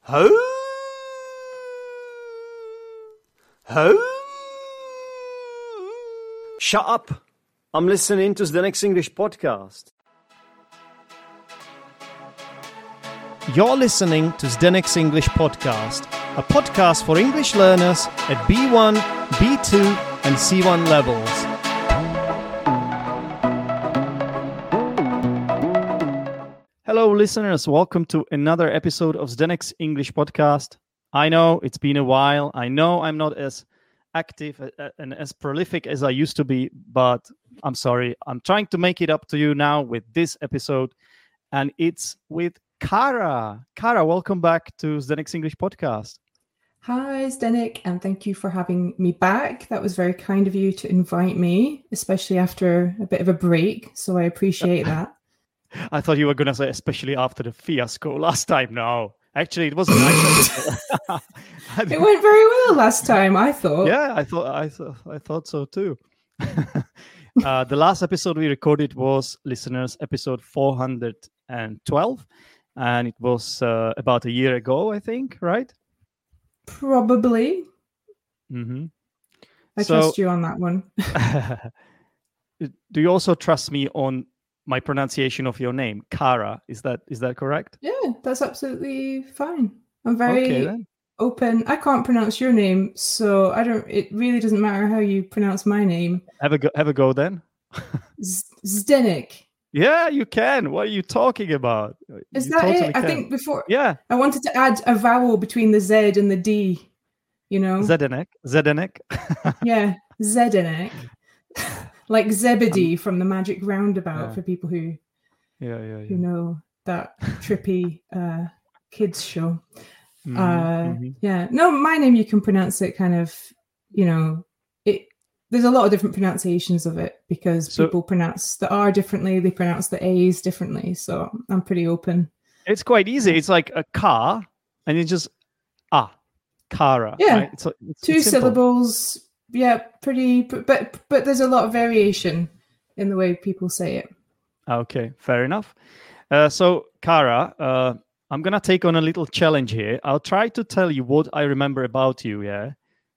Ho! Ho! Shut up! I'm listening to the next English podcast. You're listening to Zdenek's English Podcast, a podcast for English learners at B1, B2 and C1 levels. Hello listeners, welcome to another episode of Zdenek's English Podcast. I know it's been a while, I know I'm not as active and as prolific as I used to be, but I'm sorry, I'm trying to make it up to you now with this episode, and it's with Kara. Kara, welcome back to Zdenek's English Podcast. Hi, Zdenek, and thank you for having me back. That was very kind of you to invite me, especially after a bit of a break, so I appreciate that. I thought you were going to say, especially after the fiasco last time. No, actually, it wasn't nice. It went very well last time, I thought. Yeah, I thought so too. The last episode we recorded was, listeners, episode 412. And it was about a year ago, I think, right? Probably. Mm-hmm. I trust you on that one. Do you also trust me on my pronunciation of your name, Kara? Is that correct? Yeah, that's absolutely fine. I'm very open. I can't pronounce your name, so it really doesn't matter how you pronounce my name. Have a go then. Zdenek. Yeah, you can. What are you talking about? Is that totally it? I think before. Yeah. I wanted to add a vowel between the Z and the D. You know. Zdenek. Yeah, Zdenek. Like Zebedee from the Magic Roundabout, for people who know that trippy kids show. Yeah. No, my name, you can pronounce it kind of, there's a lot of different pronunciations of it because people pronounce the R differently, they pronounce the A's differently. So I'm pretty open. It's quite easy. It's like a car, and it's just Kara. Yeah, right? It's two syllables. Yeah, pretty. But there's a lot of variation in the way people say it. Okay, fair enough. So Kara, I'm gonna take on a little challenge here. I'll try to tell you what I remember about you. Yeah.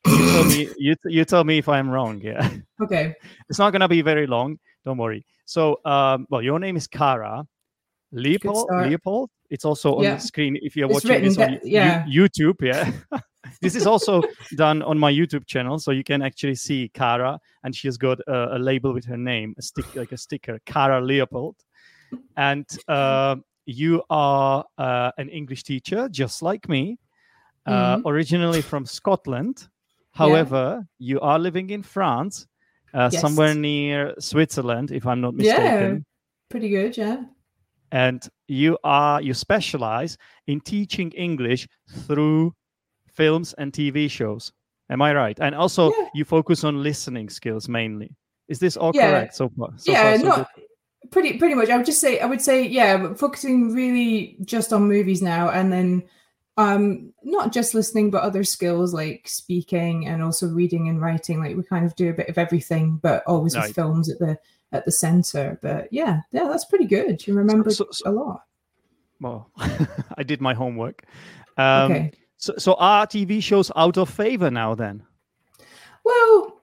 You tell me if I'm wrong. Yeah. Okay. It's not gonna be very long. Don't worry. So, your name is Kara Leopold. It's also on the screen if you're watching this on YouTube. Yeah. This is also done on my YouTube channel, so you can actually see Kara, and she has got a label with her name, a sticker, Kara Leopold, and you are an English teacher, just like me, originally from Scotland. However, you are living in France, somewhere near Switzerland, if I'm not mistaken. Yeah, pretty good, yeah. And you specialize in teaching English through films and TV shows. Am I right? And also, you focus on listening skills mainly. Is this all correct so far? Pretty much. I would say, focusing really just on movies now, and then not just listening, but other skills like speaking and also reading and writing. Like we kind of do a bit of everything, but always with films at the center. But yeah, that's pretty good. You remember a lot. Well, I did my homework. Okay. So are TV shows out of favor now then? Well,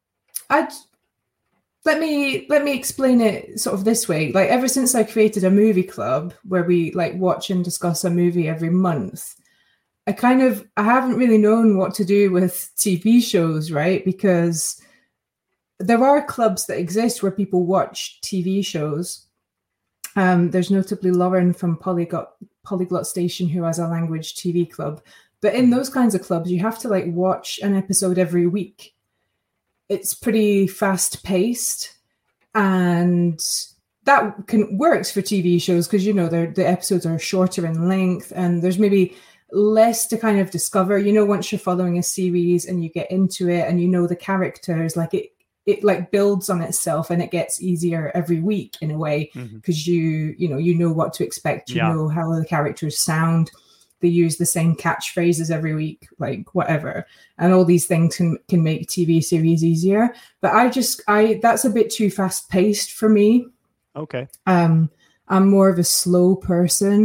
let me explain it sort of this way. Like ever since I created a movie club where we like watch and discuss a movie every month, I haven't really known what to do with TV shows, right? Because there are clubs that exist where people watch TV shows. There's notably Lauren from Polyglot Station who has a language TV club. But in those kinds of clubs, you have to like watch an episode every week. It's pretty fast paced, and that works for TV shows because, the episodes are shorter in length and there's maybe less to kind of discover. Once you're following a series and you get into it and the characters, like it like builds on itself and it gets easier every week in a way because you know what to expect. You know how the characters sound. They use the same catchphrases every week, like whatever. And all these things can make TV series easier. But that's a bit too fast paced for me. Okay. I'm more of a slow person.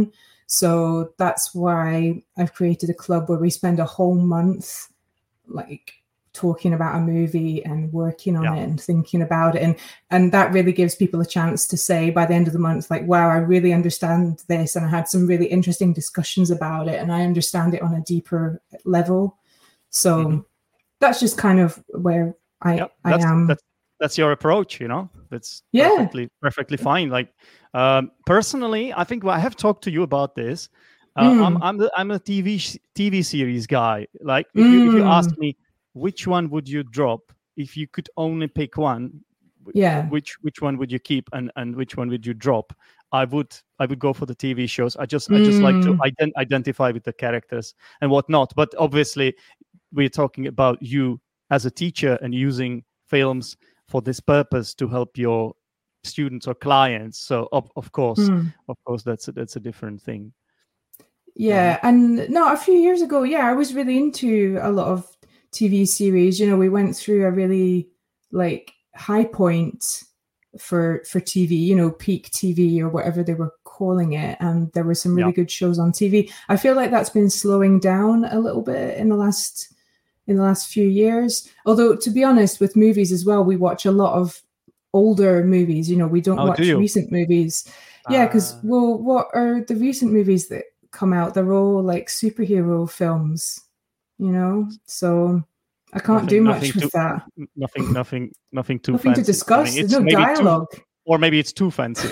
So that's why I've created a club where we spend a whole month like talking about a movie and working on it and thinking about it. And that really gives people a chance to say by the end of the month, like, wow, I really understand this. And I had some really interesting discussions about it and I understand it on a deeper level. So that's just kind of where I am. That's your approach, you know. That's perfectly fine. Like personally, I think I have talked to you about this. I'm a TV series guy. Like if you ask me which one would you drop if you could only pick one, which one would you keep and which one would you drop? I would go for the TV shows. I just like to identify with the characters and whatnot. But obviously, we're talking about you as a teacher and using films for this purpose to help your students or clients. So of course, that's a different thing. Yeah, and no, a few years ago, I was really into a lot of TV series. You know, we went through a really like high point for TV, you know, peak TV or whatever they were calling it, and there were some really good shows on TV. I feel like that's been slowing down a little bit in the last few years. Although, to be honest, with movies as well, we watch a lot of older movies. You know, we don't watch recent movies. Yeah, because what are the recent movies that come out? They're all like superhero films, you know. So I can't do much with that. Nothing too nothing fancy. to discuss. There's no dialogue. Or maybe it's too fancy.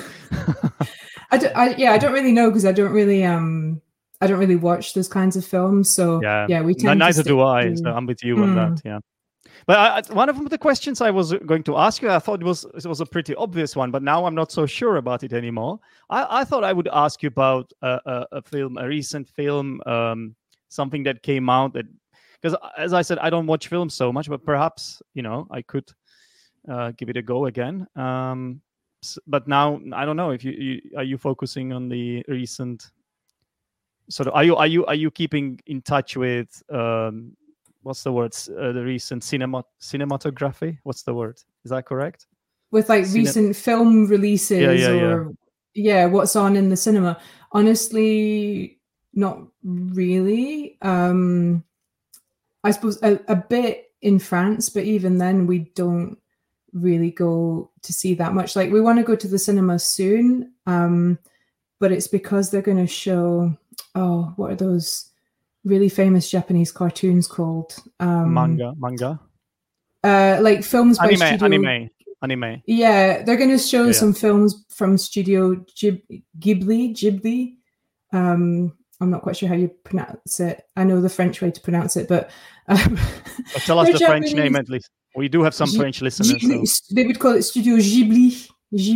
I don't really know because I don't really watch those kinds of films. So we tend neither do I. So I'm with you on that. Yeah. But one of the questions I was going to ask you, I thought it was a pretty obvious one, but now I'm not so sure about it anymore. I thought I would ask you about a recent film, something that came out that, because as I said, I don't watch films so much, but perhaps, you know, I could give it a go again. But now I don't know if are you focusing on the recent sort of, are you keeping in touch with what's the word? The recent cinematography. What's the word? Is that correct? With like recent film releases what's on in the cinema. Honestly, not really. I suppose a bit in France, but even then we don't really go to see that much. Like we want to go to the cinema soon, but it's because they're going to show, what are those really famous Japanese cartoons called? Manga. Like films by studio... Anime. Yeah, they're going to show some films from Studio Ghibli. I'm not quite sure how you pronounce it. I know the French way to pronounce it, but tell us the Japanese... French name at least. We do have some French listeners. So. They would call it Studio Ghibli.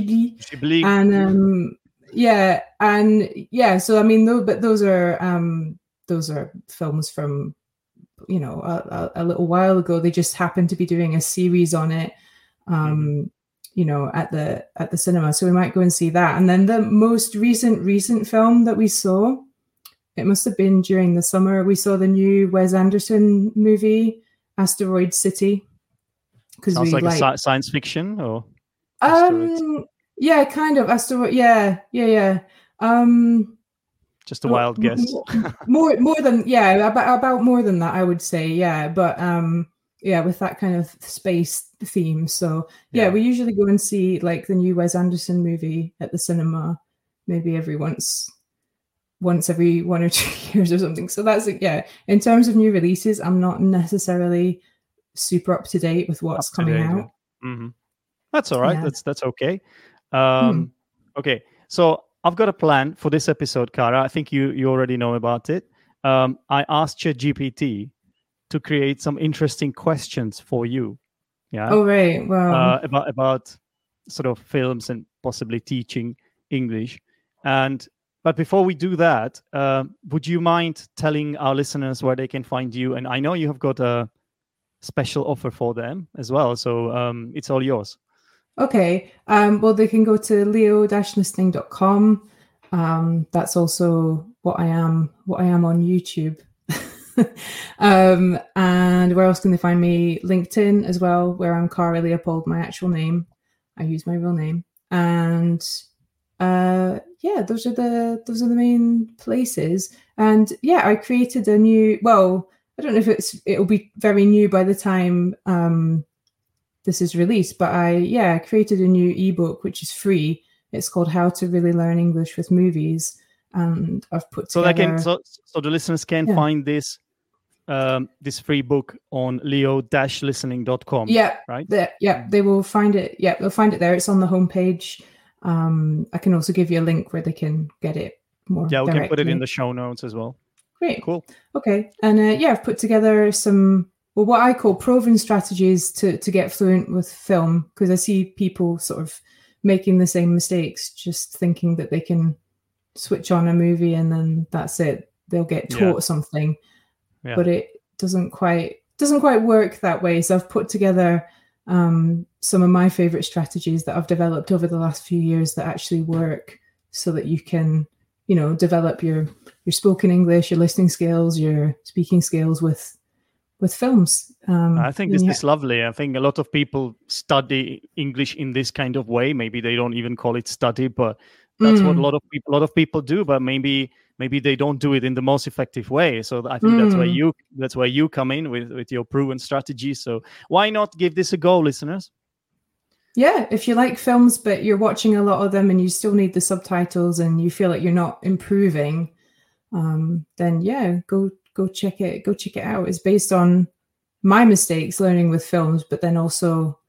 And so I mean, those are films from, you know, a little while ago. They just happened to be doing a series on it, you know, at the cinema. So we might go and see that. And then the most recent film that we saw, it must have been during the summer. We saw the new Wes Anderson movie, Asteroid City. Sounds like a science fiction, or yeah, kind of asteroid. Yeah. Just a wild guess. more than about more than that, I would say. Yeah, but with that kind of space theme. So we usually go and see like the new Wes Anderson movie at the cinema, maybe once every 1 or 2 years or something. So that's in terms of new releases, I'm not necessarily super up to date with what's coming out. That's all right. That's okay. Okay, so I've got a plan for this episode, Kara. I think you already know about it. I asked ChatGPT to create some interesting questions for you. Yeah. Oh right. Wow. About sort of films and possibly teaching English. But before we do that, would you mind telling our listeners where they can find you? And I know you have got a special offer for them as well, so it's all yours. Okay. Well, they can go to leo-listening.com. That's also what I am on YouTube. And where else can they find me? LinkedIn as well, where I'm Kara Leopold, my actual name. I use my real name. And yeah, those are the main places. And yeah, I created a new. Well, I don't know if it'll be very new by the time this is released, but I created a new ebook which is free. It's called How to Really Learn English with Movies, and I've put together. So the listeners can find this this free book on leo-listening.com. Yeah, right. They will find it. Yeah, they'll find it there. It's on the homepage. I can also give you a link where they can get it more. Yeah, we directly. can put it in the show notes as well. Great. Cool. Okay. And I've put together some, what I call proven strategies to get fluent with film, because I see people sort of making the same mistakes, just thinking that they can switch on a movie and then that's it. They'll get taught something, but it doesn't quite work that way. So I've put together some of my favorite strategies that I've developed over the last few years that actually work, so that you can, develop your spoken English, your listening skills, your speaking skills with films. I think this is lovely. I think a lot of people study English in this kind of way. Maybe they don't even call it study, but that's what a lot of people do. But maybe they don't do it in the most effective way. So I think that's where you come in with your proven strategy. So why not give this a go, listeners? Yeah, if you like films, but you're watching a lot of them and you still need the subtitles and you feel like you're not improving, then go check it out. It's based on my mistakes learning with films, but then also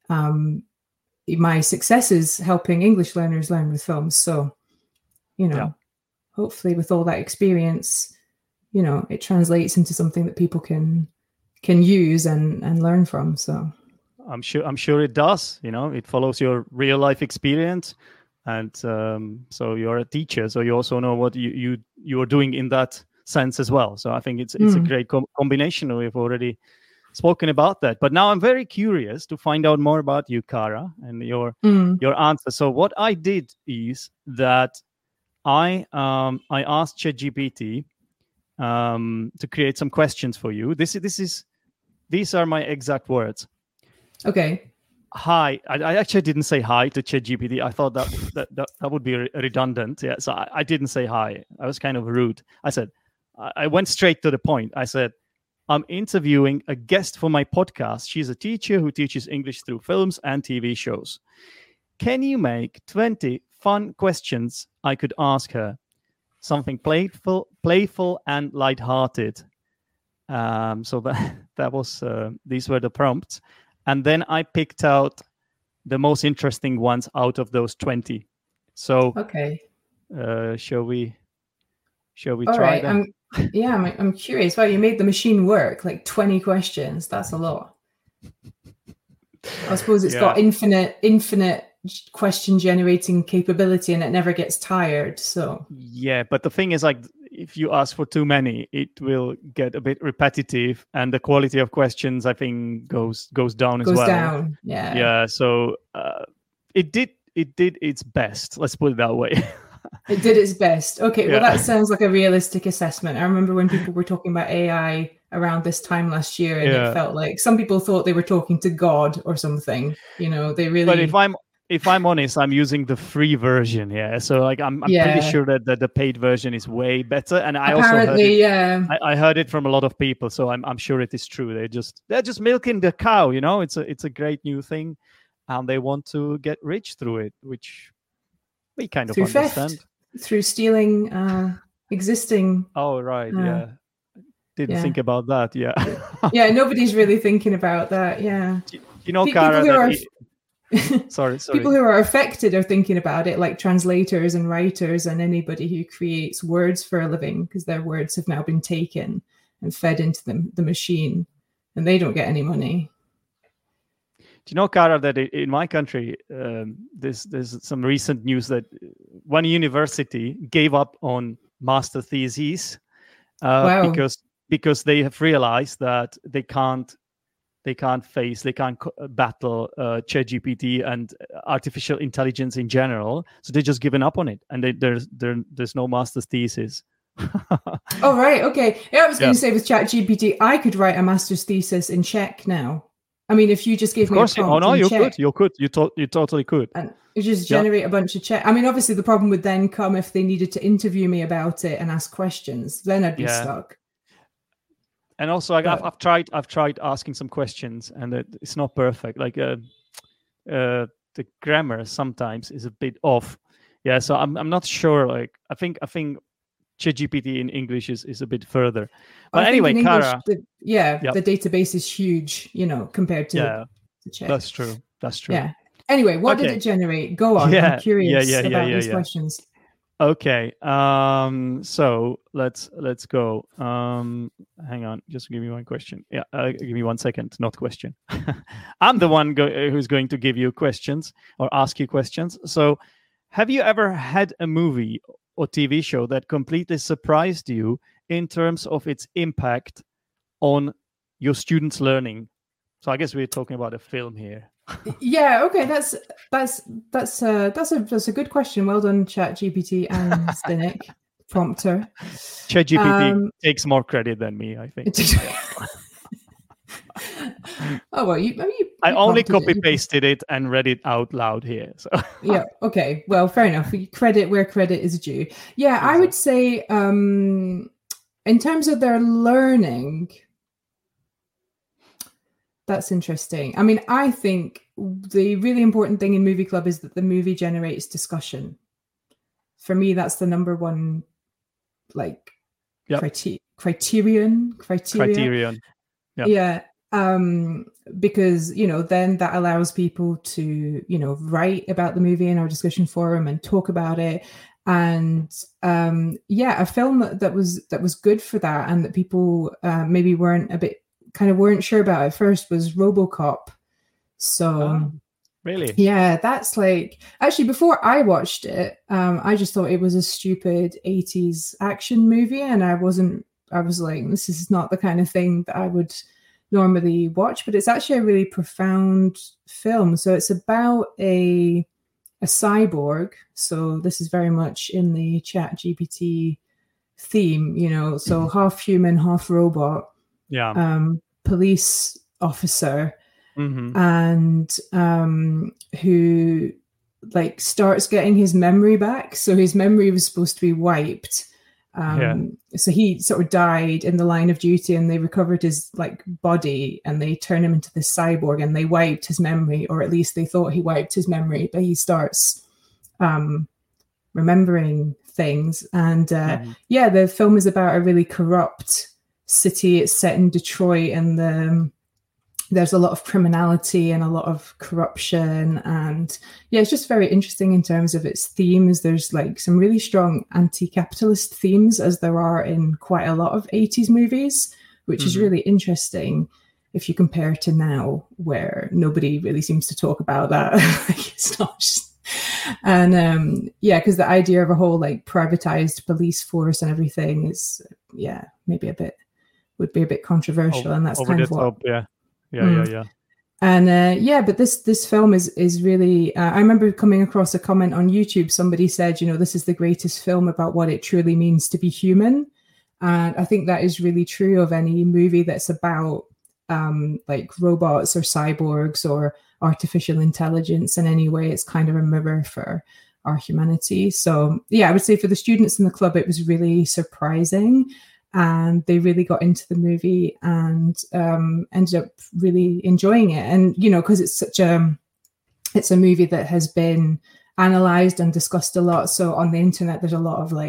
my successes helping English learners learn with films. So, hopefully with all that experience, it translates into something that people can use and learn from. So I'm sure it does. It follows your real life experience. And so you're a teacher, so you also know what you are doing in that sense as well. So I think it's a great combination. We've already spoken about that, but now I'm very curious to find out more about you, Cara, and your answer. So what I did is that I asked ChatGPT to create some questions for you. These are my exact words. Okay. Hi. I actually didn't say hi to ChatGPT. I thought that would be redundant. Yeah. So I didn't say hi. I was kind of rude. I went straight to the point. I said, I'm interviewing a guest for my podcast. She's a teacher who teaches English through films and TV shows. Can you make 20 fun questions I could ask her? Something playful and lighthearted. So that was these were the prompts. And then I picked out the most interesting ones out of those 20. So, okay. Shall we All try right. them? I'm curious. Wow, you made the machine work. Like 20 questions. That's a lot. I suppose it's got infinite question generating capability, and it never gets tired. So yeah, but the thing is, like, if you ask for too many, it will get a bit repetitive, and the quality of questions, I think, goes down as well. Goes down. Yeah. Yeah. So it did its best. Let's put it that way. It did its best. Okay, well, that sounds like a realistic assessment. I remember when people were talking about AI around this time last year, and it felt like some people thought they were talking to God or something. They really. But if I'm honest, I'm using the free version. Yeah, so like I'm pretty sure that the paid version is way better. And I apparently, I heard it from a lot of people, so I'm sure it is true. They're just milking the cow. It's a great new thing, and they want to get rich through it, which we kind of understand. Theft, through stealing existing. Oh, right. Didn't think about that. Yeah. Yeah, nobody's really thinking about that. Yeah. Cara, sorry. People who are affected are thinking about it, like translators and writers and anybody who creates words for a living, because their words have now been taken and fed into the machine, and they don't get any money. Do you know, Cara, that in my country, there's some recent news that one university gave up on master theses because they have realized that they can't battle ChatGPT and artificial intelligence in general. So they're just given up on it, and there's no master's thesis. Oh, right. Okay. Yeah, I was going to say with ChatGPT, I could write a master's thesis in Czech now. I mean, if you just gave me a prompt, oh no, you could, you totally could, and you just generate a bunch of check. I mean, obviously, the problem would then come if they needed to interview me about it and ask questions. Then I'd be stuck. And also, I've tried asking some questions, and it's not perfect. Like the grammar sometimes is a bit off. Yeah, so I'm not sure. Like I think ChatGPT in English is a bit further. But anyway, Cara, the database is huge, compared to Czech. That's true. Yeah. Anyway, what did it generate? Go on. I'm curious about these questions. Okay. So let's go. Hang on. Just give me one question. Yeah. Give me 1 second. Not question. I'm the one who's going to give you questions or ask you questions. So, have you ever had a movie or TV show that completely surprised you in terms of its impact on your students' learning? So I guess we're talking about a film here. Yeah. Okay. That's a good question. Well done, ChatGPT and Stinik prompter. ChatGPT takes more credit than me, I think. Oh well, I only copy pasted it and read it out loud here. So yeah, okay. Well, fair enough. Credit where credit is due. Yeah, exactly. I would say in terms of their learning, that's interesting. I mean, I think the really important thing in Movie Club is that the movie generates discussion. For me, that's the number one criterion. Yep. Yeah. Because then that allows people to write about the movie in our discussion forum and talk about it, and a film that was good for that and that people maybe weren't sure about at first was RoboCop. So really, yeah, that's actually before I watched it, I just thought it was a stupid 80s action movie, and I was like, this is not the kind of thing that I would normally watch, but it's actually a really profound film. So it's about a cyborg. So this is very much in the ChatGPT theme, so half human, half robot. Yeah. Police officer, mm-hmm. and who starts getting his memory back. So his memory was supposed to be wiped. So he sort of died in the line of duty, and they recovered his body, and they turn him into this cyborg, and they wiped his memory, or at least they thought he wiped his memory, but he starts remembering things. And the film is about a really corrupt city. It's set in Detroit, and there's a lot of criminality and a lot of corruption, and it's just very interesting in terms of its themes. There's some really strong anti-capitalist themes, as there are in quite a lot of 80s movies, which is really interesting if you compare to now, where nobody really seems to talk about that. It's not just... And because the idea of a whole privatized police force and everything is maybe would be a bit controversial, and that's kind of what top, yeah. And but this film is really I remember coming across a comment on YouTube. Somebody said, this is the greatest film about what it truly means to be human. And I think that is really true of any movie that's about robots or cyborgs or artificial intelligence in any way. It's kind of a mirror for our humanity. So I would say for the students in the club, it was really surprising. And they really got into the movie and ended up really enjoying it. And, because it's it's a movie that has been analyzed and discussed a lot. So on the internet, there's a lot of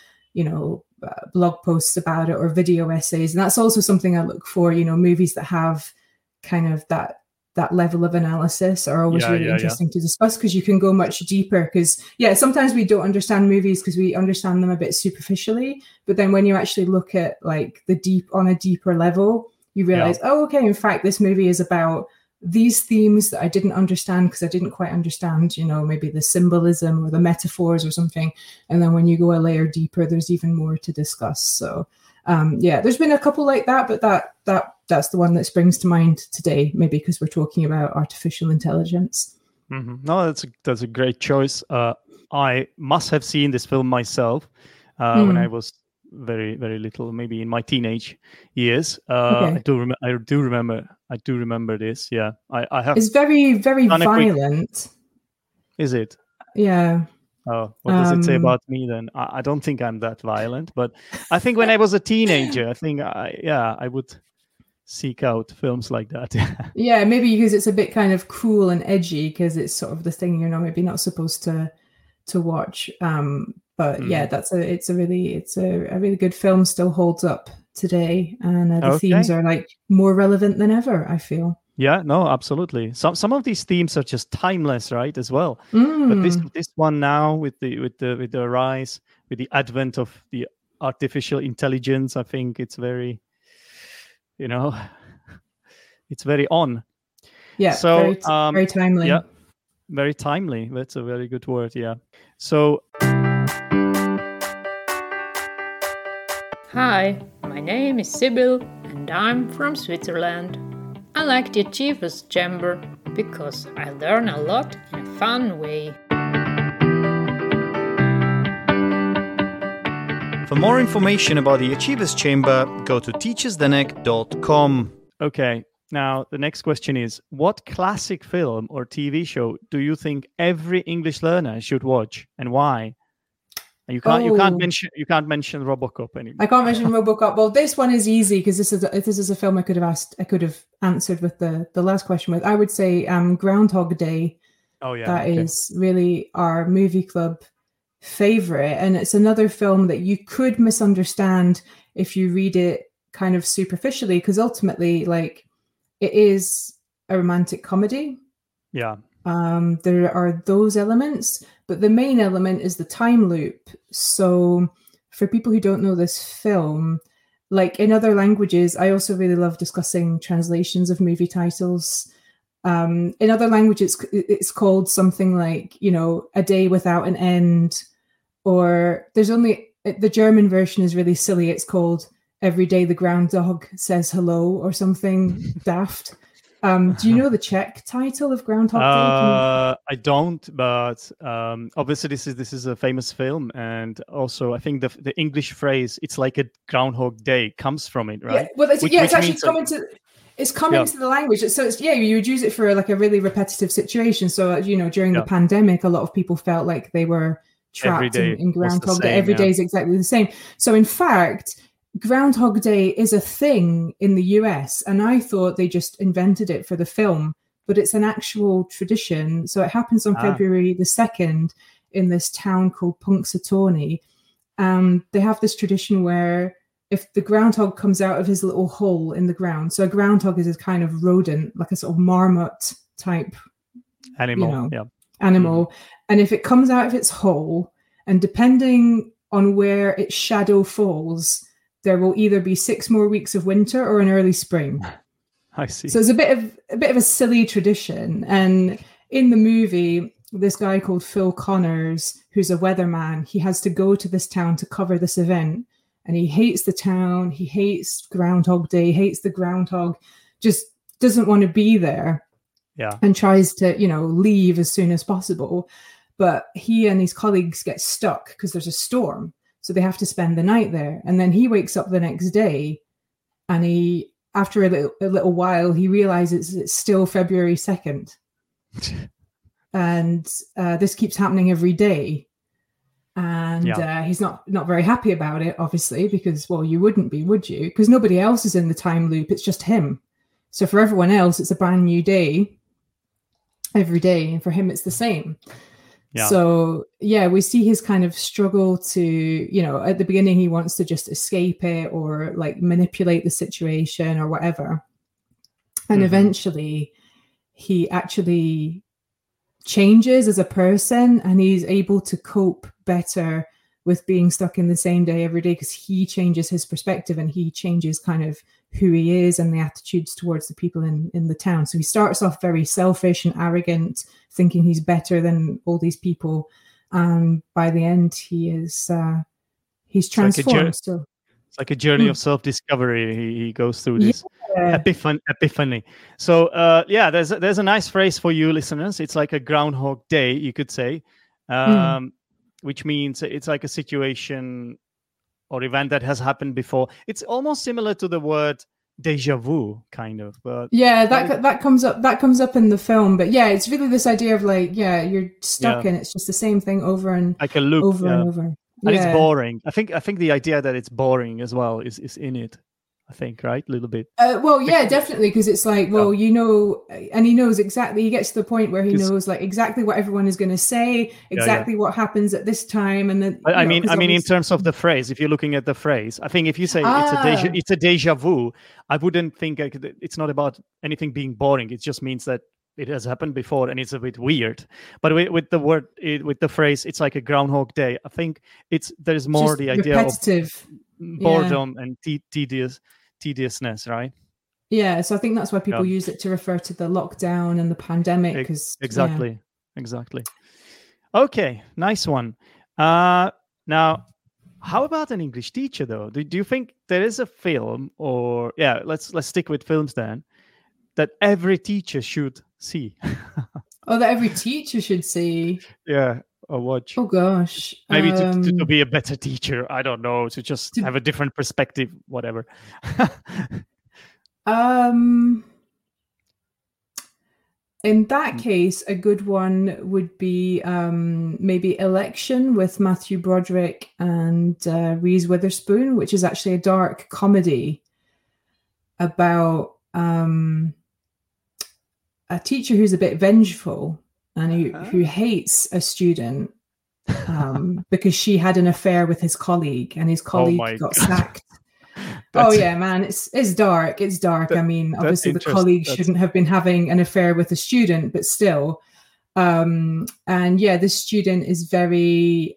blog posts about it or video essays. And that's also something I look for, movies that have kind of that level of analysis are always really interesting to discuss, because you can go much deeper. Because sometimes we don't understand movies because we understand them a bit superficially, but then when you actually look at on a deeper level, you realize, in fact, this movie is about these themes that I didn't understand because I didn't quite understand, maybe the symbolism or the metaphors or something. And then when you go a layer deeper, there's even more to discuss. So there's been a couple like that, but that's the one that springs to mind today, maybe because we're talking about artificial intelligence. Mm-hmm. No, that's a great choice. I must have seen this film myself when I was very, very little, maybe in my teenage years. I do remember this. Yeah, I have. It's very, very violent. Is it? Yeah. Oh, what does it say about me then? I don't think I'm that violent, but I think when I was a teenager, I would seek out films like that. Yeah, maybe because it's a bit kind of cool and edgy, because it's sort of the thing you're maybe not supposed to watch. But yeah, it's a really good film. Still holds up today, and the themes are like more relevant than ever, I feel. Yeah, no, absolutely. Some of these themes are just timeless, right? As well. But this one now, with the rise, with the advent of the artificial intelligence, I think it's very, it's very on. Yeah. So very timely. Yeah, very timely. That's a very good word. Yeah. So. Hi, my name is Sibyl, and I'm from Switzerland. I like the Achievers Chamber because I learn a lot in a fun way. For more information about the Achievers Chamber, go to teachersdenek.com. Okay, now the next question is, what classic film or TV show do you think every English learner should watch, and why? You can't mention RoboCop anymore. I can't mention RoboCop. Well, this one is easy because this is a film I could have answered with the last question with. I would say Groundhog Day. Oh yeah, that is really our movie club favorite, and it's another film that you could misunderstand if you read it kind of superficially, because ultimately, like, it is a romantic comedy. Yeah. There are those elements, but the main element is the time loop. So for people who don't know this film, like in other languages, I also really love discussing translations of movie titles. In other languages, it's called something like, A Day Without an End, or the German version is really silly. It's called Every Day the Groundhog Says Hello, or something daft. Do you know the Czech title of Groundhog Day? I don't, but obviously this is a famous film, and also I think the English phrase "it's like a Groundhog Day" comes from it, right? Yeah, well, it's actually coming to the language. So you would use it for like a really repetitive situation. So during the pandemic, a lot of people felt like they were trapped in Groundhog Day. Every day is exactly the same. So in fact, Groundhog Day is a thing in the US, and I thought they just invented it for the film, but it's an actual tradition. So it happens on February the 2nd in this town called Punxsutawney. They have this tradition where if the groundhog comes out of his little hole in the ground, so a groundhog is a kind of rodent, like a sort of marmot type animal, and if it comes out of its hole, and depending on where its shadow falls, there will either be 6 more weeks of winter or an early spring. I see. So it's a bit of a silly tradition. And in the movie, this guy called Phil Connors, who's a weatherman, he has to go to this town to cover this event. And he hates the town. He hates Groundhog Day, hates the groundhog, just doesn't want to be there. Yeah. And tries to, leave as soon as possible. But he and his colleagues get stuck because there's a storm. So they have to spend the night there. And then he wakes up the next day, and after a little while, he realizes it's still February 2nd. And this keeps happening every day. And he's not very happy about it, obviously, because, well, you wouldn't be, would you? Because nobody else is in the time loop. It's just him. So for everyone else, it's a brand new day every day. And for him, it's the same. Yeah. So, we see his kind of struggle to, at the beginning, he wants to just escape it or like manipulate the situation or whatever. And eventually he actually changes as a person, and he's able to cope better with being stuck in the same day every day, because he changes his perspective and he changes kind of who he is and the attitudes towards the people in the town. So he starts off very selfish and arrogant, thinking he's better than all these people. And by the end, he's transformed. It's like a journey of self-discovery. He goes through this epiphany. So there's a nice phrase for you listeners. It's like a Groundhog Day, you could say, which means it's like a situation or event that has happened before. It's almost similar to the word déjà vu, kind of. But yeah, that comes up in the film. But yeah, it's really this idea of like, yeah, you're stuck in it's just the same thing over and like a loop, over and over. And it's boring. I think the idea that it's boring as well is in it. I think, right? A little bit. Well, yeah, definitely, because it's like, well, you know, and he knows exactly. He gets to the point where he knows like exactly what everyone is going to say, exactly what happens at this time, and then. I mean, in terms of the phrase, if you're looking at the phrase, I think if you say it's a déjà vu, I wouldn't think it's not about anything being boring. It just means that it has happened before and it's a bit weird. But with the word, with the phrase, it's like a Groundhog Day. I think there's more just the idea repetitive. Of boredom and tediousness, right? Yeah, so I think that's why people use it to refer to the lockdown and the pandemic. Exactly. Okay, nice one. Now, how about an English teacher, though? Do you think there is a film, or let's stick with films then, that every teacher should see? That every teacher should see? Yeah. Or watch. Oh gosh, maybe to be a better teacher. I don't know, to just have a different perspective, whatever. In that case, a good one would be maybe Election with Matthew Broderick and Reese Witherspoon, which is actually a dark comedy about a teacher who's a bit vengeful and who hates a student because she had an affair with his colleague, and his colleague got sacked. Oh yeah, man, it's dark. It's dark. I mean, obviously the colleague shouldn't have been having an affair with a student, but still. And yeah, this student is very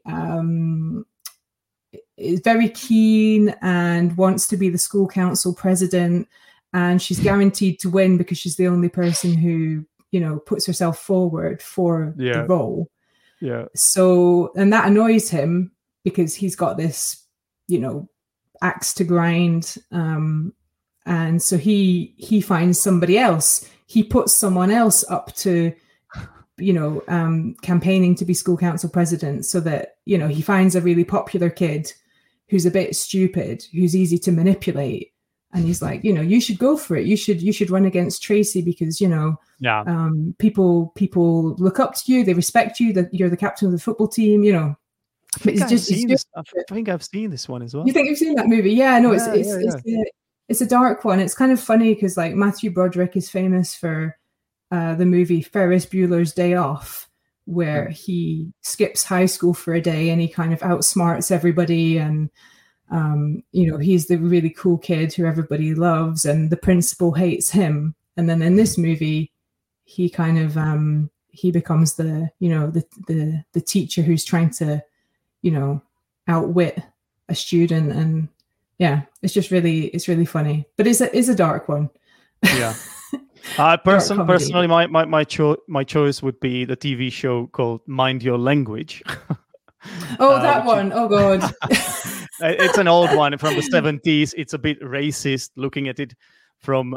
keen and wants to be the school council president, and she's guaranteed to win because she's the only person who, you know, puts herself forward for the role. Yeah. So, and that annoys him because he's got this, you know, axe to grind. And so he finds somebody else. He puts someone else up to, you know, campaigning to be school council president, so that, you know, he finds a really popular kid who's a bit stupid, who's easy to manipulate. And he's like, you know, you should go for it. You should run against Tracy because, you know, people look up to you. They respect you. That you're the captain of the football team. You know, but I think I've seen this one as well. You think you've seen that movie? Yeah, no, it's a dark one. It's kind of funny because like Matthew Broderick is famous for the movie Ferris Bueller's Day Off, where he skips high school for a day and he kind of outsmarts everybody, and you know, he's the really cool kid who everybody loves, and the principal hates him. And then in this movie, he kind of he becomes the, you know, the teacher who's trying to, you know, outwit a student. And yeah, it's really funny, but it's a dark one. Yeah. Personally, my choice would be the TV show called Mind Your Language. Oh, that one. Oh God. It's an old one from the 70s. It's a bit racist, looking at it from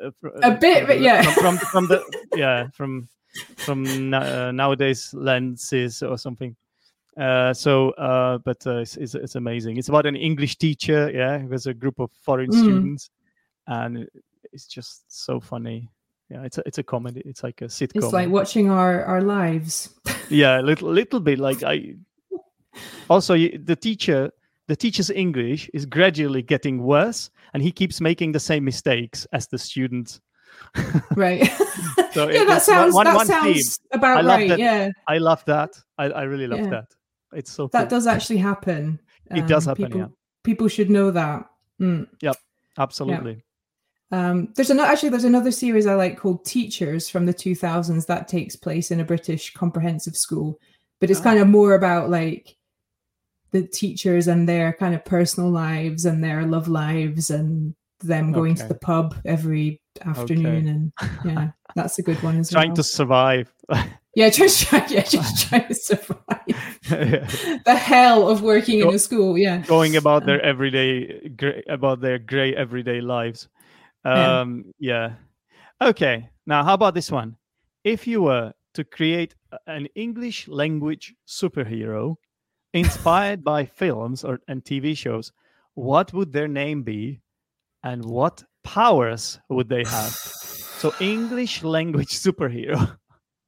from nowadays lenses or something. But it's amazing. It's about an English teacher. Yeah, with a group of foreign students, and it's just so funny. Yeah, it's a comedy. It's like a sitcom. It's like watching our lives. Yeah, little bit like Also, the teacher's English is gradually getting worse, and he keeps making the same mistakes as the students. Right. So yeah, that sounds about right. That. Yeah, I love that. I really love that. It's so that does actually happen. It does happen. People should know that. Yep, absolutely. There's another series I like called Teachers from the 2000s that takes place in a British comprehensive school, but it's kind of more about like the teachers and their kind of personal lives and their love lives and them going to the pub every afternoon. And yeah, that's a good one as well. Trying to survive. Just trying to survive. The hell of working in a school. Yeah, going about their grey everyday lives. Yeah. Okay. Now, how about this one? If you were to create an English language superhero inspired by films and TV shows, what would their name be, and what powers would they have? So English language superhero.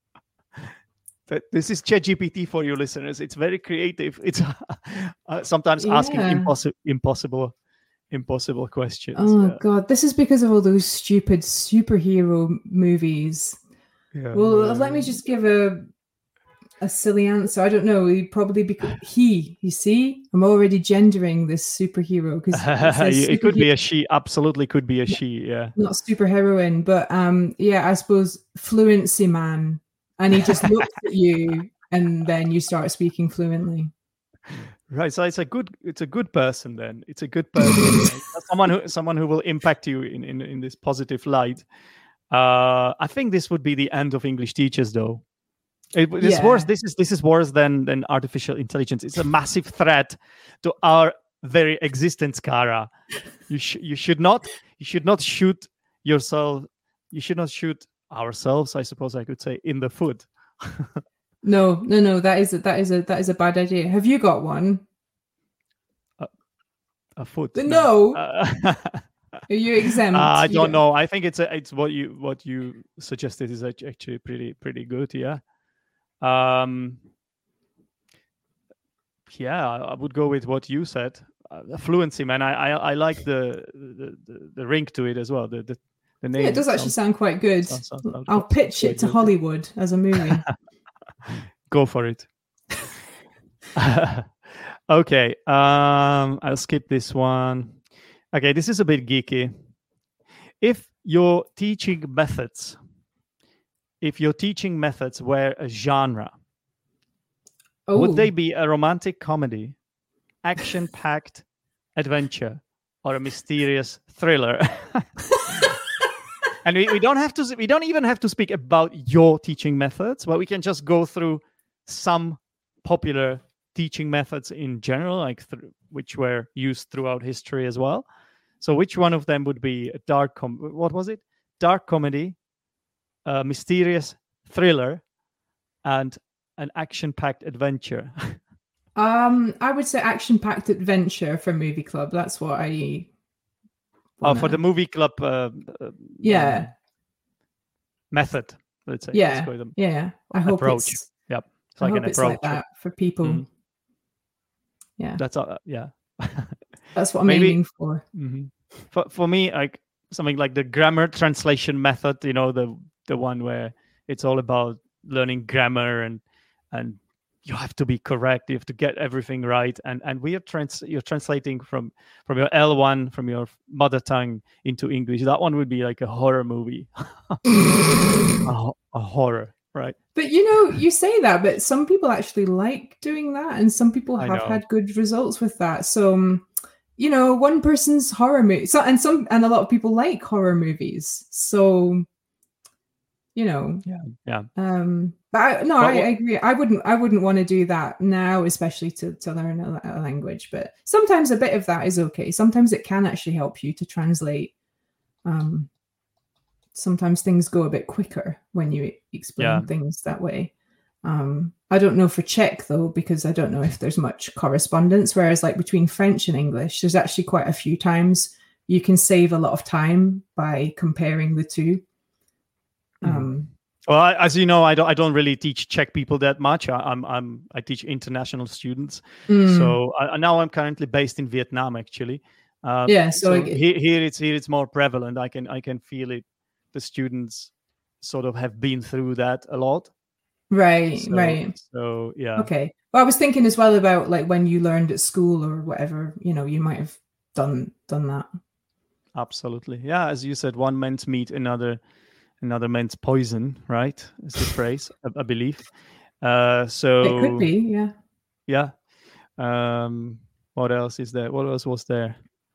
This is ChatGPT for you listeners. It's very creative. It's sometimes asking impossible questions. Oh God, this is because of all those stupid superhero movies. Yeah, well, let me just give a silly answer. I don't know. He'd probably be he. You see, I'm already gendering this superhero because it could be a she. Absolutely, could be a she. Yeah, not superheroine, but I suppose fluency man. And he just looks at you, and then you start speaking fluently. Right. So it's a good person then. It's a good person. someone who will impact you in this positive light. I think this would be the end of English teachers, though. It's worse. This is worse than artificial intelligence. It's a massive threat to our very existence, Cara. You should not shoot yourself. You should not shoot ourselves, I suppose I could say, in the foot. No. That is a bad idea. Have you got one? A foot? No. Are you exempt? I don't know. I think it's what you suggested is actually pretty good. Yeah. I would go with what you said. Fluency, man. I like the ring to it as well. The name. Yeah, it does actually sound quite good. I'll pitch it to Hollywood as a movie. Go for it. Okay. I'll skip this one. Okay, this is a bit geeky. If your teaching methods were a genre, would they be a romantic comedy, action-packed adventure, or a mysterious thriller? And we don't even have to speak about your teaching methods, but we can just go through some popular teaching methods in general, which were used throughout history as well. So which one of them would be a dark comedy, a mysterious thriller, and an action-packed adventure? I would say action-packed adventure for Movie Club. That's what I... for the Movie Club method, let's say. Yeah. I hope approach. Yep. It's like an approach. It's like that for people. Mm-hmm. Yeah. That's That's what I'm aiming for. Mm-hmm. For me, like something like the grammar translation method, the one where it's all about learning grammar and you have to be correct, you have to get everything right, and you're translating from your L1, from your mother tongue into English. That one would be like a horror movie. a horror, right? But you say that, but some people actually like doing that, and some people have had good results with that. So one person's horror movie, and a lot of people like horror movies. So yeah. But I agree. I wouldn't want to do that now, especially to learn a language. But sometimes a bit of that is okay. Sometimes it can actually help you to translate. Sometimes things go a bit quicker when you explain things that way. I don't know for Czech though, because I don't know if there's much correspondence. Whereas like between French and English, there's actually quite a few times you can save a lot of time by comparing the two. Well, as you know, I don't really teach Czech people that much. I teach international students. So now I'm currently based in Vietnam, actually. So here it's more prevalent. I can feel it. The students sort of have been through that a lot. Right. So yeah. Okay. Well, I was thinking as well about like when you learned at school or whatever. You might have done that. Absolutely. Yeah, as you said, one man's meat, another man's poison, right? Is the phrase, I believe. So it could be, yeah. Yeah. What else is there? What else was there?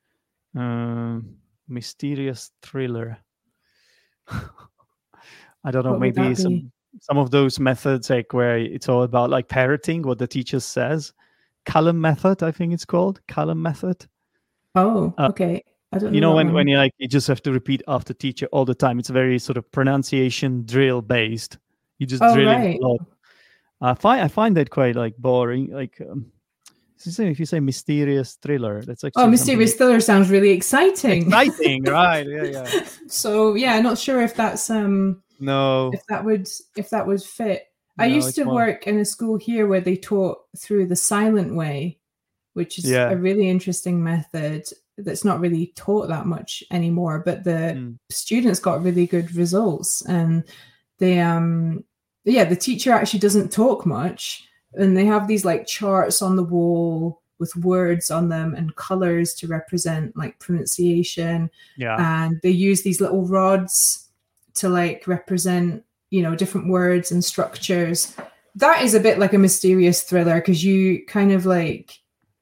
Mysterious thriller. I don't know. Maybe some of those methods, like where it's all about like parroting what the teacher says. Callum method, I think it's called. Callum method. Oh, okay. I don't know. When you just have to repeat after teacher all the time. It's very sort of pronunciation drill based. You just drilling a lot. I find that quite like boring. Like if you say mysterious thriller, that's like mysterious thriller sounds really exciting. Exciting, right? Yeah. So not sure if that's no, if that would fit. I used to work in a school here where they taught through the silent way, which is a really interesting method that's not really taught that much anymore, but the students got really good results. And they the teacher actually doesn't talk much, and they have these like charts on the wall with words on them and colors to represent like pronunciation. And they use these little rods to like represent, different words and structures. That is a bit like a mysterious thriller, because you kind of like,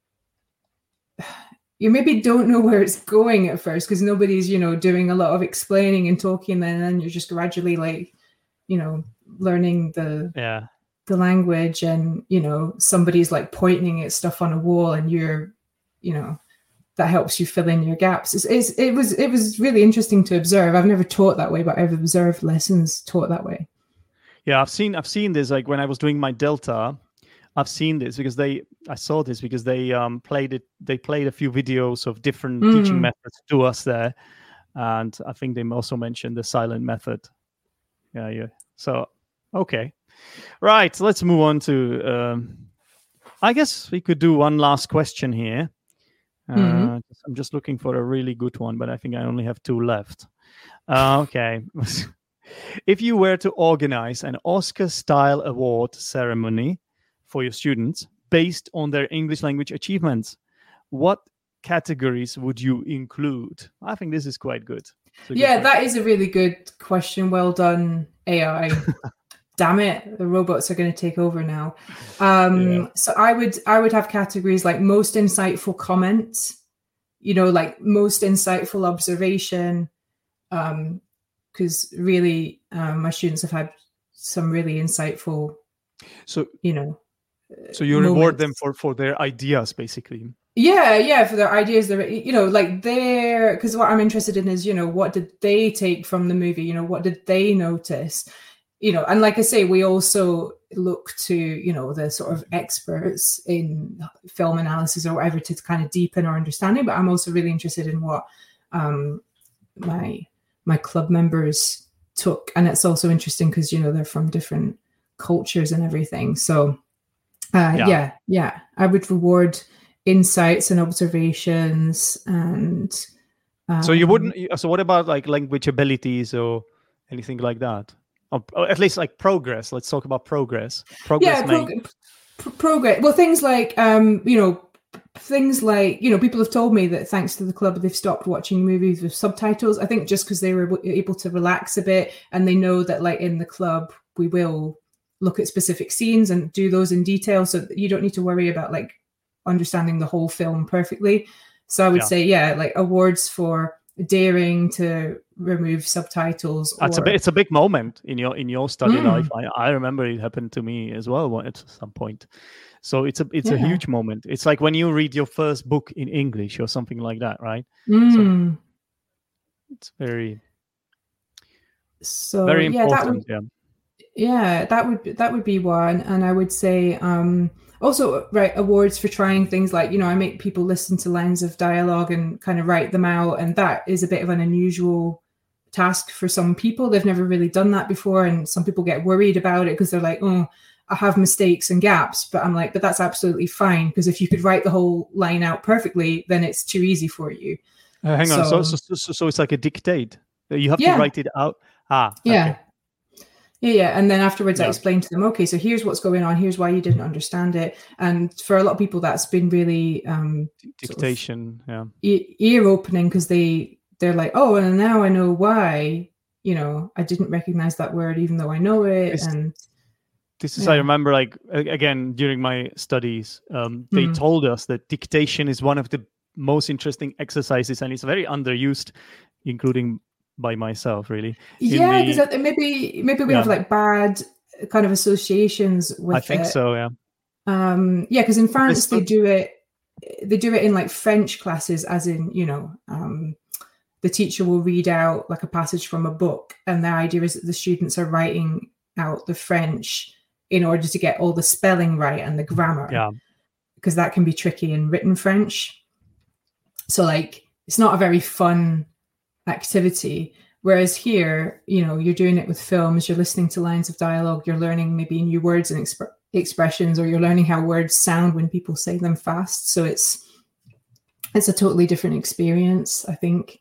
you maybe don't know where it's going at first, because nobody's, doing a lot of explaining and talking, and then you're just gradually like, learning the language, and, somebody's like pointing at stuff on a wall, and you're, that helps you fill in your gaps. It was really interesting to observe. I've never taught that way, but I've observed lessons taught that way. Yeah, I've seen this, like when I was doing my Delta. I've seen this because they played a few videos of different teaching methods to us there, and I think they also mentioned the silent method. Yeah. So, okay, right. So let's move on to. I guess we could do one last question here. I'm just looking for a really good one, but I think I only have 2 left. Okay. If you were to organize an Oscar-style award ceremony for your students based on their English language achievements, what categories would you include? I think this is quite good. That is a really good question. Well done, AI. Damn it, the robots are going to take over now. So I would have categories like most insightful comment, like most insightful observation, because really my students have had some really insightful, so you reward them for their ideas, basically. For their ideas, because what I'm interested in is, what did they take from the movie? What did they notice? And like I say, we also look to, the sort of experts in film analysis or whatever to kind of deepen our understanding. But I'm also really interested in what my club members took. And it's also interesting because, they're from different cultures and everything. So I would reward insights and observations. And so you wouldn't. So what about like language abilities or anything like that? Or at least like progress. Let's talk about progress. Progress. Well, things like people have told me that thanks to the club, they've stopped watching movies with subtitles. I think just because they were able to relax a bit, and they know that like in the club we will look at specific scenes and do those in detail, so that you don't need to worry about like understanding the whole film perfectly. So I would say, like awards for daring to remove subtitles. It's a big moment in your study life. I remember it happened to me as well at some point. So it's a huge moment. It's like when you read your first book in English or something like that, right? So it's very important. That would be one. And I would say also awards for trying things like, I make people listen to lines of dialogue and kind of write them out, and that is a bit of an unusual task for some people. They've never really done that before, and some people get worried about it because they're like, oh, I have mistakes and gaps. But I'm like, but that's absolutely fine, because if you could write the whole line out perfectly, then it's too easy for you. Hang on, so it's like a dictate. You have to write it out. Okay. Yeah, and then afterwards I explained to them, okay, so here's what's going on, here's why you didn't understand it. And for a lot of people, that's been really dictation, ear opening, because they're like, oh, and now I know why, I didn't recognize that word even though I know it. I remember, like, again, during my studies, they told us that dictation is one of the most interesting exercises, and it's very underused, including by myself, really. Because maybe we have like bad kind of associations with it. I think so, because in France they do it in like French classes, as in, the teacher will read out like a passage from a book, and the idea is that the students are writing out the French in order to get all the spelling right and the grammar. because that can be tricky in written French. So like, it's not a very fun activity. Whereas here, you know, you're doing it with films, you're listening to lines of dialogue, you're learning maybe new words and expressions, or you're learning how words sound when people say them fast. So it's a totally different experience, I think.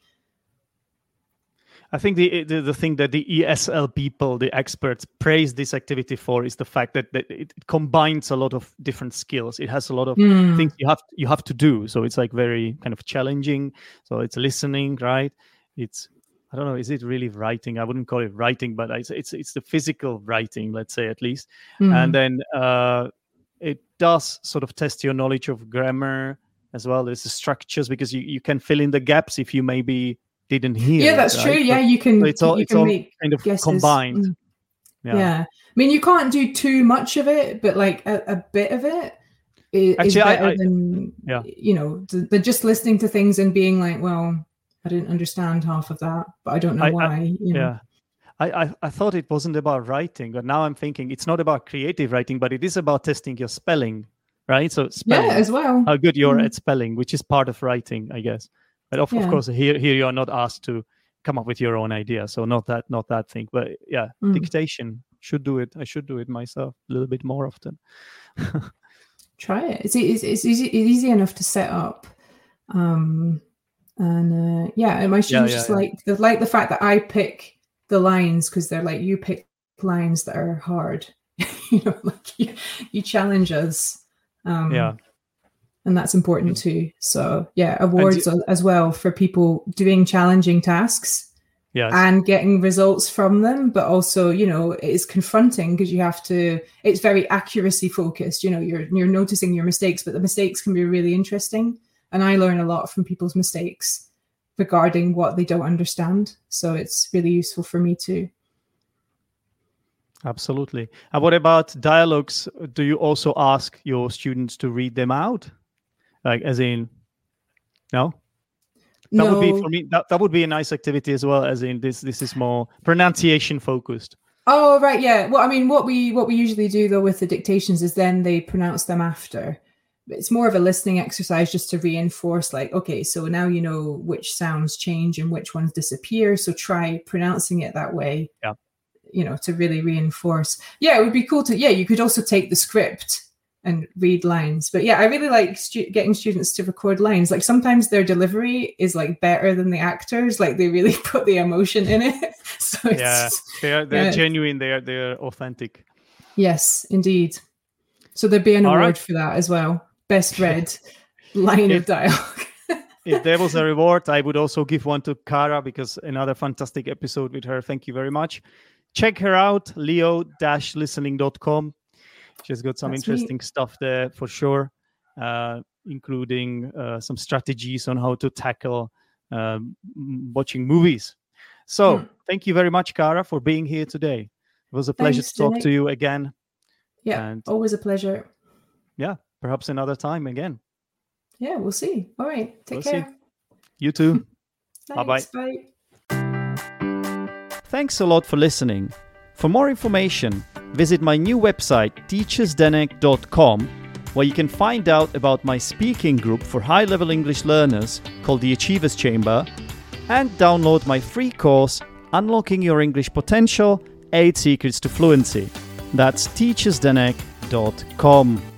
I think the thing that the ESL people, the experts, praise this activity for is the fact that it combines a lot of different skills. It has a lot of things you have to do. So it's like very kind of challenging. So it's listening, right? It's, I don't know, is it really writing? I wouldn't call it writing, but it's the physical writing, let's say, at least. And then it does sort of test your knowledge of grammar as well. There's the structures, because you can fill in the gaps if you maybe didn't hear. Yeah, that's true. Yeah, you can. So it's all kind of guesses. combined. Yeah. I mean, you can't do too much of it, but like a bit of it is better than, you know, than just listening to things and being like, well, I didn't understand half of that, but I don't know why. I thought it wasn't about writing, but now I'm thinking it's not about creative writing, but it is about testing your spelling, right? So spelling, as well. How good you're at spelling, which is part of writing, I guess. But of course, here you are not asked to come up with your own idea, so not that thing. But dictation should do it. I should do it myself a little bit more often. Try it. It's easy enough to set up, and my students just like the fact that I pick the lines, because they're like, you pick lines that are hard. You know, like you challenge us. And that's important too. So awards as well for people doing challenging tasks and getting results from them. But also, you know, it's confronting because it's very accuracy focused. You know, you're noticing your mistakes, but the mistakes can be really interesting. And I learn a lot from people's mistakes regarding what they don't understand. So it's really useful for me too. Absolutely. And what about dialogues? Do you also ask your students to read them out? Like, as in, no? That would be, for me, that would be a nice activity as well, as in this is more pronunciation focused. Oh, right, yeah. Well, I mean, what we usually do, though, with the dictations is then they pronounce them after. It's more of a listening exercise just to reinforce, like, okay, so now you know which sounds change and which ones disappear, so try pronouncing it that way, you know, to really reinforce. Yeah, it would be cool to, you could also take the script and read lines. But I really like getting students to record lines. Like sometimes their delivery is like better than the actors. Like they really put the emotion in it. So they're genuine. They're authentic. Yes, indeed. So there'd be an award for that as well. Best read line of dialogue. If there was a reward, I would also give one to Cara, because another fantastic episode with her. Thank you very much. Check her out, leo-listening.com. She's got some interesting stuff there for sure, including some strategies on how to tackle watching movies. So thank you very much, Cara, for being here today. It was a pleasure to talk to you again. Yeah, and always a pleasure. Yeah, perhaps another time again. Yeah, we'll see. All right, take care. See. You too. Bye-bye. Bye. Thanks a lot for listening. For more information, visit my new website, teachersdenek.com, where you can find out about my speaking group for high-level English learners called the Achievers Chamber, and download my free course, Unlocking Your English Potential, 8 Secrets to Fluency. That's teachersdenek.com.